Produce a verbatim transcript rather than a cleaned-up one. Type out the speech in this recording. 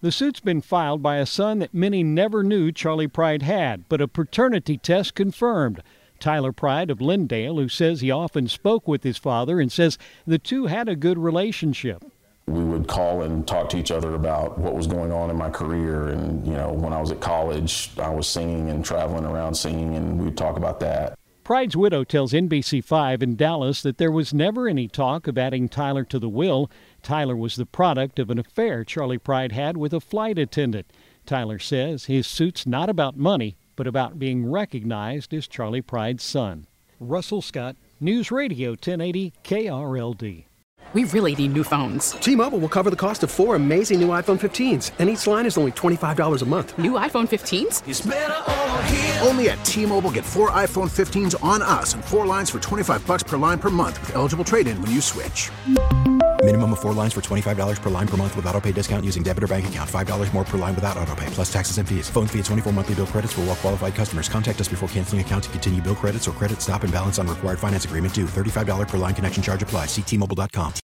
The suit's been filed by a son that many never knew Charley Pride had, but a paternity test confirmed. Tyler Pride of Lindale, who says he often spoke with his father and says the two had a good relationship. We would call and talk to each other about what was going on in my career. And, you know, when I was at college, I was singing and traveling around singing, and we'd talk about that. Pride's widow tells N B C five in Dallas that there was never any talk of adding Tyler to the will. Tyler was the product of an affair Charley Pride had with a flight attendant. Tyler says his suit's not about money, but about being recognized as Charley Pride's son. Russell Scott, News Radio ten eighty K R L D. We really need new phones. T-Mobile will cover the cost of four amazing new iPhone fifteens, and each line is only twenty-five dollars a month. New iPhone fifteens? It's better over here. Only at T-Mobile, get four iPhone fifteens on us and four lines for twenty-five dollars per line per month with eligible trade-in when you switch. Minimum of four lines for twenty-five dollars per line per month with autopay discount using debit or bank account. five dollars more per line without autopay, plus taxes and fees. Phone fee at twenty-four monthly bill credits for well-qualified customers. Contact us before canceling account to continue bill credits or credit stop and balance on required finance agreement due. thirty-five dollars per line connection charge applies. See T Mobile dot com.